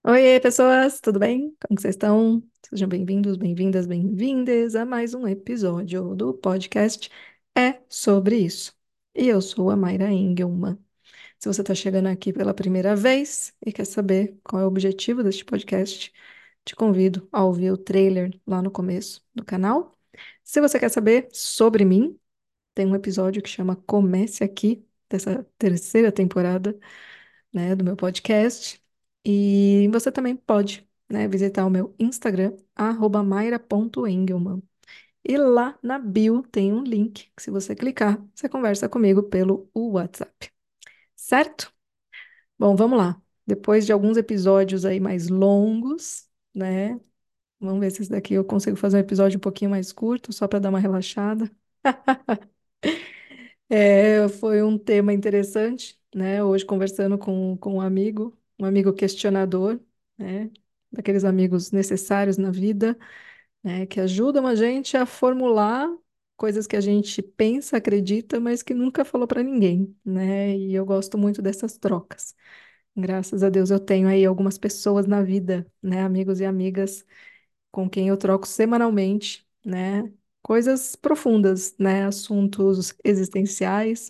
Oiê, pessoas, tudo bem? Como que vocês estão? Sejam bem-vindos, bem-vindas, bem-vindas a mais um episódio do podcast É Sobre Isso. E eu sou a Mayra Engelmann. Se você está chegando aqui pela primeira vez e quer saber qual é o objetivo deste podcast, te convido a ouvir o trailer lá no começo do canal. Se você quer saber sobre mim, tem um episódio que chama Comece Aqui, dessa terceira temporada, né, do meu podcast. E você também pode, né, visitar o meu Instagram, @maira.engelmann. E lá na bio tem um link que, se você clicar, você conversa comigo pelo WhatsApp. Certo? Bom, vamos lá. Depois de alguns episódios aí mais longos, né? Vamos ver se esse daqui eu consigo fazer um episódio um pouquinho mais curto, só para dar uma relaxada. Foi um tema interessante, né? Hoje conversando com um amigo questionador, né? Daqueles amigos necessários na vida, né? Que ajudam a gente a formular coisas que a gente pensa, acredita, mas que nunca falou para ninguém, né? E eu gosto muito dessas trocas. Graças a Deus eu tenho aí algumas pessoas na vida, né? Amigos e amigas com quem eu troco semanalmente, né? Coisas profundas, né? Assuntos existenciais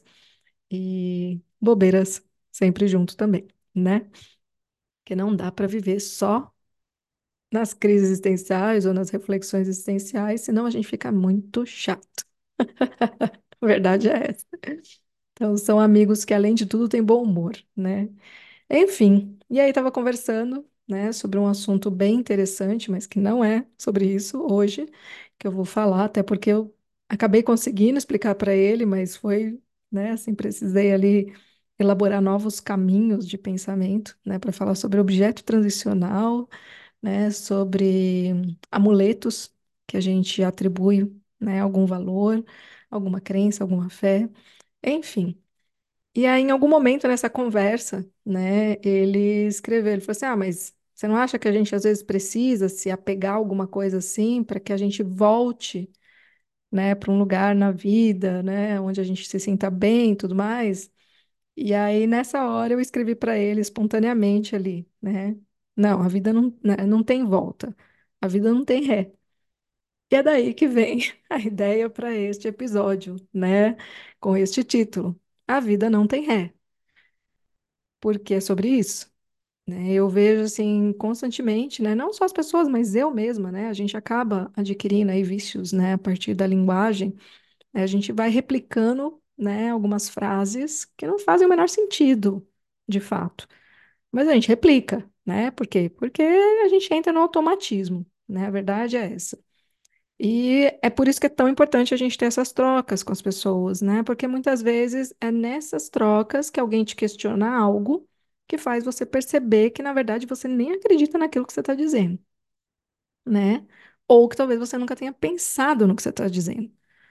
e bobeiras sempre junto também, né? Que não dá para viver só nas crises existenciais ou nas reflexões existenciais, senão a gente fica muito chato. A verdade é essa. Então, são amigos que, além de tudo, têm bom humor, né? Enfim, e aí estava conversando, né, sobre um assunto bem interessante, mas que não é sobre isso hoje, que eu vou falar, até porque eu acabei conseguindo explicar para ele, mas foi, né, assim, precisei ali elaborar novos caminhos de pensamento, né, para falar sobre objeto transicional, né, sobre amuletos que a gente atribui, né, algum valor, alguma crença, alguma fé, enfim. E aí, em algum momento nessa conversa, né, ele falou assim: Ah, mas você não acha que a gente às vezes precisa se apegar a alguma coisa assim para que a gente volte, né, para um lugar na vida, né, onde a gente se sinta bem e tudo mais? E aí, nessa hora, eu escrevi para ele espontaneamente ali, né? Não, a vida não, né, não tem volta, a vida não tem ré. E é daí que vem a ideia para este episódio, né, com este título: A vida não tem ré. Porque é sobre isso, né? Eu vejo assim constantemente, né? Não só as pessoas, mas eu mesma, né? A gente acaba adquirindo aí vícios, né? A partir da linguagem, né? A gente vai replicando, né? Algumas frases que não fazem o menor sentido, de fato. Mas a gente replica, né? Por quê? Porque a gente entra no automatismo, né? A verdade é essa. E é por isso que é tão importante a gente ter essas trocas com as pessoas, né? Porque muitas vezes é nessas trocas que alguém te questiona algo que faz você perceber que, na verdade, você nem acredita naquilo que você está dizendo, né? Ou que talvez você nunca tenha pensado no que você está dizendo.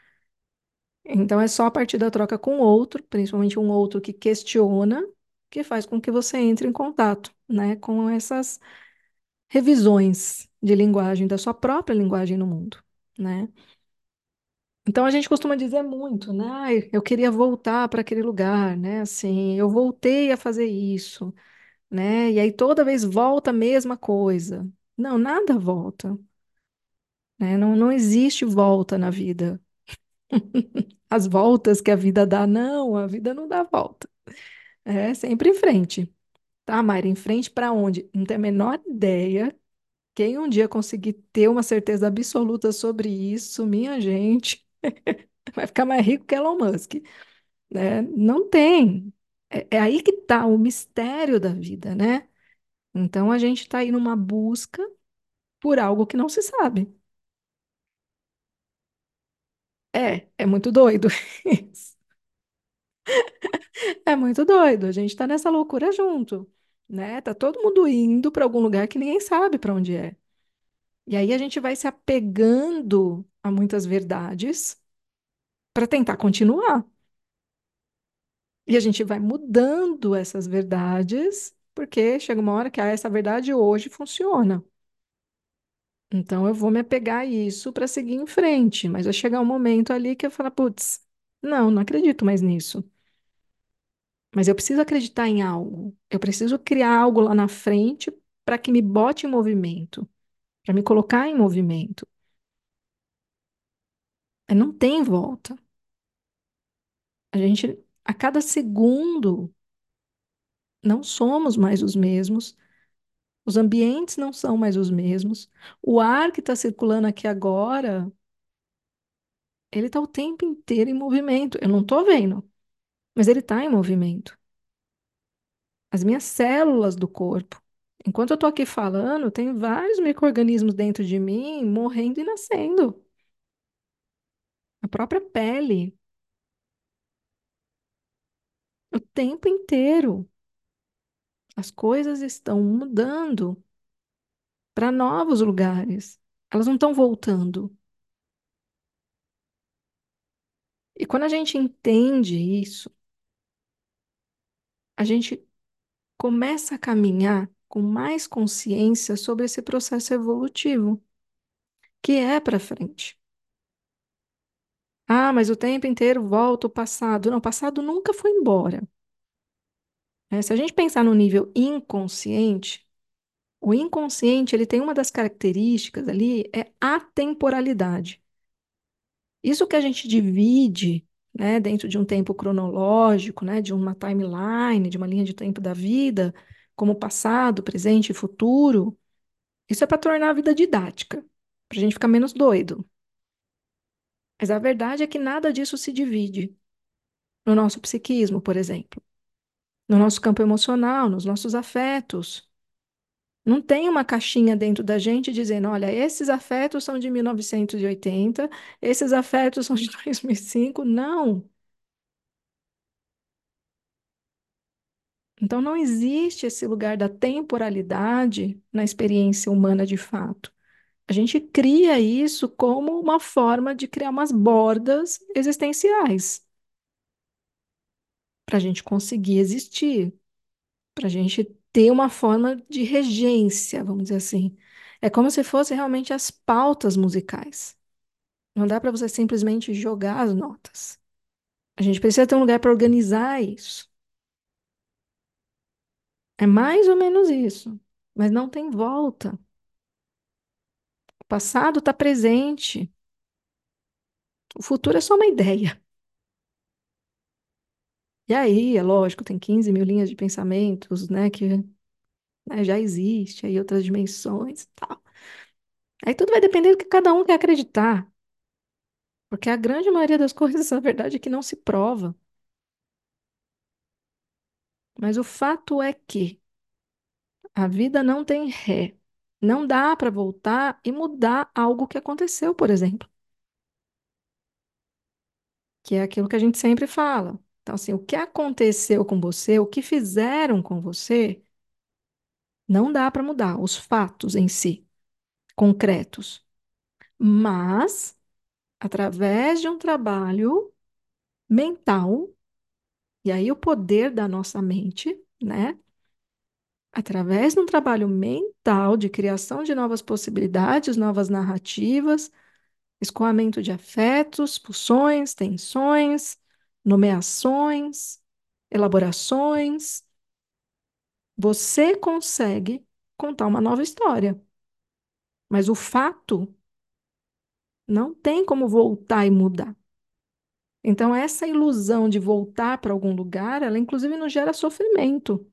Então é só a partir da troca com o outro, principalmente um outro que questiona, que faz com que você entre em contato, né? Com essas revisões de linguagem, da sua própria linguagem no mundo, né? Então a gente costuma dizer muito, né? Ai, eu queria voltar para aquele lugar, né? Assim, eu voltei a fazer isso, né? E aí toda vez volta a mesma coisa. Não, nada volta, né? Não, não existe volta na vida. As voltas que a vida dá, não, a vida não dá volta. É sempre em frente. Tá, Mayra, em frente para onde? Não tem a menor ideia. Quem um dia conseguir ter uma certeza absoluta sobre isso, minha gente, vai ficar mais rico que Elon Musk. Né? Não tem. É aí que está o mistério da vida, né? Então a gente está aí numa busca por algo que não se sabe. É muito doido. Isso. É muito doido. A gente está nessa loucura junto, né? Tá todo mundo indo para algum lugar que ninguém sabe para onde é. E aí a gente vai se apegando a muitas verdades para tentar continuar. E a gente vai mudando essas verdades, porque chega uma hora que essa verdade hoje funciona. Então eu vou me apegar a isso para seguir em frente, mas vai chegar um momento ali que eu falo, putz, não, não acredito mais nisso. Mas eu preciso acreditar em algo. Eu preciso criar algo lá na frente para que me bote em movimento, para me colocar em movimento. Não tem volta. A gente, a cada segundo, não somos mais os mesmos, os ambientes não são mais os mesmos, o ar que está circulando aqui agora, ele está o tempo inteiro em movimento. Eu não estou vendo, mas ele está em movimento. As minhas células do corpo. Enquanto eu estou aqui falando, tem vários micro-organismos dentro de mim morrendo e nascendo. A própria pele, o tempo inteiro. As coisas estão mudando para novos lugares. Elas não estão voltando. E quando a gente entende isso, a gente começa a caminhar com mais consciência sobre esse processo evolutivo, que é para frente. Ah, mas o tempo inteiro volta o passado. Não, o passado nunca foi embora. Se a gente pensar no nível inconsciente, o inconsciente ele tem uma das características ali é a temporalidade. Isso que a gente divide, né, dentro de um tempo cronológico, né, de uma timeline, de uma linha de tempo da vida, como passado, presente e futuro, isso é para tornar a vida didática, para a gente ficar menos doido. Mas a verdade é que nada disso se divide no nosso psiquismo, por exemplo, no nosso campo emocional, nos nossos afetos. Não tem uma caixinha dentro da gente dizendo, olha, esses afetos são de 1980, esses afetos são de 2005. Não. Então, não existe esse lugar da temporalidade na experiência humana de fato. A gente cria isso como uma forma de criar umas bordas existenciais para a gente conseguir existir, para a gente ter uma forma de regência, vamos dizer assim. É como se fossem realmente as pautas musicais. Não dá para você simplesmente jogar as notas. A gente precisa ter um lugar para organizar isso. É mais ou menos isso, mas não tem volta. O passado está presente. O futuro é só uma ideia. E aí, é lógico, tem 15 mil linhas de pensamentos, né, que né, já existe, aí outras dimensões e tal. Aí tudo vai depender do que cada um quer acreditar, porque a grande maioria das coisas, na verdade, é que não se prova. Mas o fato é que a vida não tem ré. Não dá para voltar e mudar algo que aconteceu, por exemplo, que é aquilo que a gente sempre fala. Então, assim, o que aconteceu com você, o que fizeram com você, não dá para mudar, os fatos em si, concretos. Mas, através de um trabalho mental, e aí o poder da nossa mente, né? Através de um trabalho mental de criação de novas possibilidades, novas narrativas, escoamento de afetos, pulsões, tensões, nomeações, elaborações, você consegue contar uma nova história. Mas o fato não tem como voltar e mudar. Então, essa ilusão de voltar para algum lugar, ela inclusive nos gera sofrimento,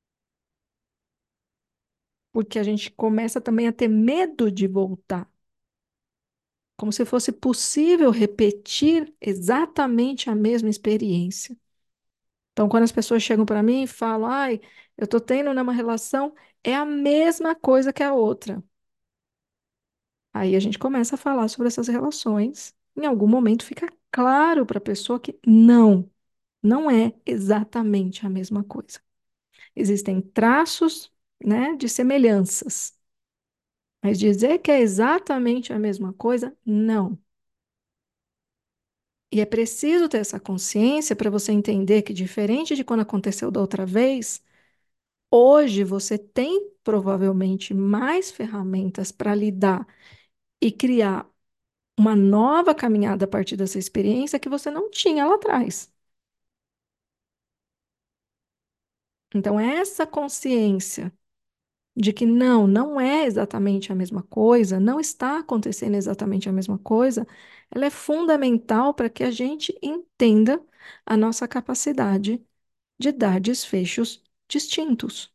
porque a gente começa também a ter medo de voltar, como se fosse possível repetir exatamente a mesma experiência. Então, quando as pessoas chegam para mim e falam, ai, eu estou tendo uma relação, é a mesma coisa que a outra. Aí a gente começa a falar sobre essas relações. Em algum momento fica claro para a pessoa que não é exatamente a mesma coisa. Existem traços, né, de semelhanças, mas dizer que é exatamente a mesma coisa, não. E é preciso ter essa consciência para você entender que, diferente de quando aconteceu da outra vez, hoje você tem provavelmente mais ferramentas para lidar e criar uma nova caminhada a partir dessa experiência que você não tinha lá atrás. Então, essa consciência de que não é exatamente a mesma coisa, não está acontecendo exatamente a mesma coisa, ela é fundamental para que a gente entenda a nossa capacidade de dar desfechos distintos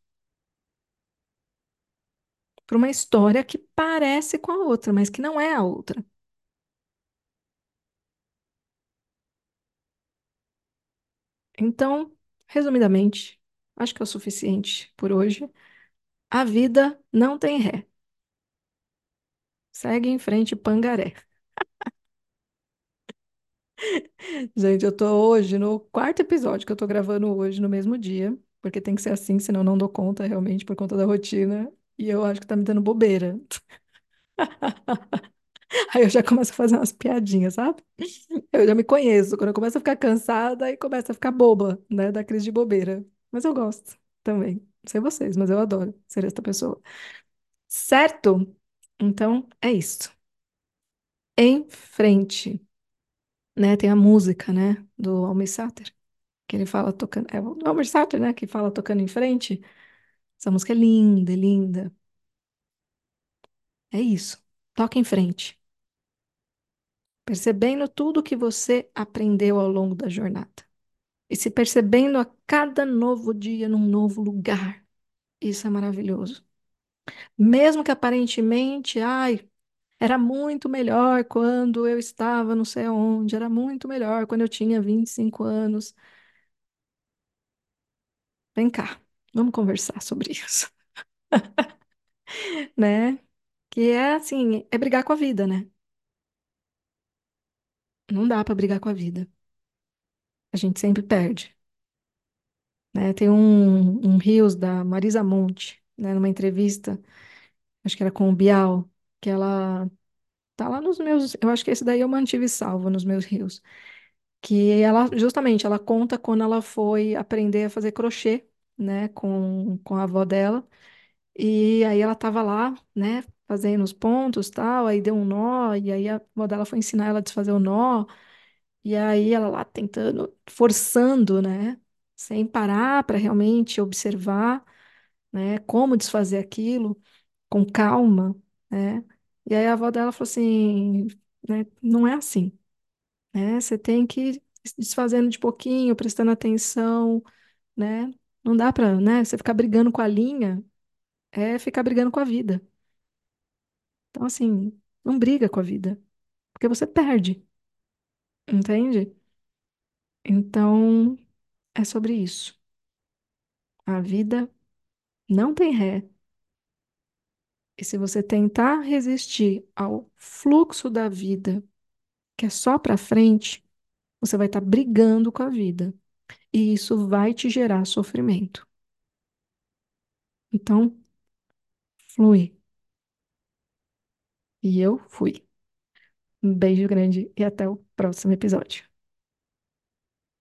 para uma história que parece com a outra, mas que não é a outra. Então, resumidamente, acho que é o suficiente por hoje. A vida não tem ré. Segue em frente, Pangaré. Gente, eu tô hoje no quarto episódio que eu tô gravando hoje, no mesmo dia, porque tem que ser assim, senão eu não dou conta realmente por conta da rotina. E eu acho que tá me dando bobeira. Aí eu já começo a fazer umas piadinhas, sabe? Eu já me conheço. Quando eu começo a ficar cansada, aí começa a ficar boba, né? Da crise de bobeira. Mas eu gosto também. Não sei vocês, mas eu adoro ser esta pessoa. Certo? Então é isso. Em frente, né? Tem a música, né? Do Almir Sater, que ele fala tocando. É o Almir Sater, né? Que fala tocando em frente. Essa música é linda, linda. É isso. Toca em frente. Percebendo tudo que você aprendeu ao longo da jornada. E se percebendo a cada novo dia num novo lugar. Isso é maravilhoso. Mesmo que aparentemente, ai, era muito melhor quando eu estava não sei onde, era muito melhor quando eu tinha 25 anos. Vem cá, vamos conversar sobre isso, né? Que é assim, é brigar com a vida, né? Não dá para brigar com a vida. A gente sempre perde, né? Tem um Reels da Marisa Monte, né, numa entrevista, acho que era com o Bial, que ela tá lá nos meus, eu acho que esse daí eu mantive salvo nos meus Reels, que ela, justamente, ela conta quando ela foi aprender a fazer crochê, né, com a avó dela, e aí ela tava lá, né, fazendo os pontos, tal, aí deu um nó, e aí a avó dela foi ensinar ela a desfazer o nó, e aí ela lá tentando, forçando, né, sem parar para realmente observar, né, como desfazer aquilo com calma, né? E aí a avó dela falou assim, né, não é assim, né? Você tem que ir se desfazendo de pouquinho, prestando atenção, né? Não dá para, né, você ficar brigando com a linha, é ficar brigando com a vida. Então assim, não briga com a vida, porque você perde, entende? Então, é sobre isso. A vida não tem ré. E se você tentar resistir ao fluxo da vida, que é só para frente, você vai estar brigando com a vida. E isso vai te gerar sofrimento. Então, flui. E eu fui. Um beijo grande e até o próximo episódio.